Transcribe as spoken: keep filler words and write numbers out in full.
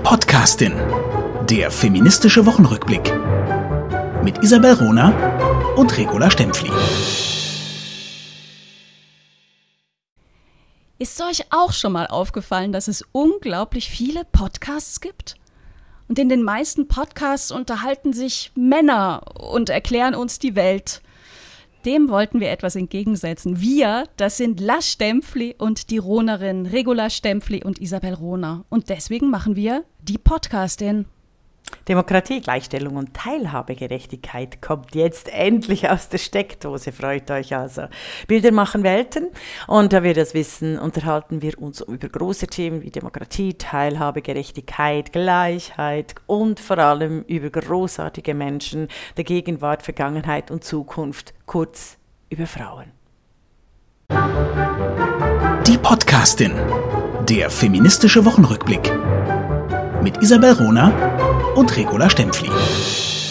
Podcastin, der feministische Wochenrückblick mit Isabel Rohner und Regula Stempfli. Ist euch auch schon mal aufgefallen, dass es unglaublich viele Podcasts gibt? Und in den meisten Podcasts unterhalten sich Männer und erklären uns die Welt. Dem wollten wir etwas entgegensetzen. Wir, das sind La Stempfli und die Rohnerin Regula Stempfli und Isabel Rohner. Und deswegen machen wir die Podcastin. Demokratie, Gleichstellung und Teilhabegerechtigkeit kommt jetzt endlich aus der Steckdose, freut euch also. Bilder machen Welten, und da wir das wissen, unterhalten wir uns über große Themen wie Demokratie, Teilhabegerechtigkeit, Gleichheit und vor allem über großartige Menschen der Gegenwart, Vergangenheit und Zukunft, kurz über Frauen. Die Podcastin, der feministische Wochenrückblick mit Isabel Rohner und Regula Stempfli.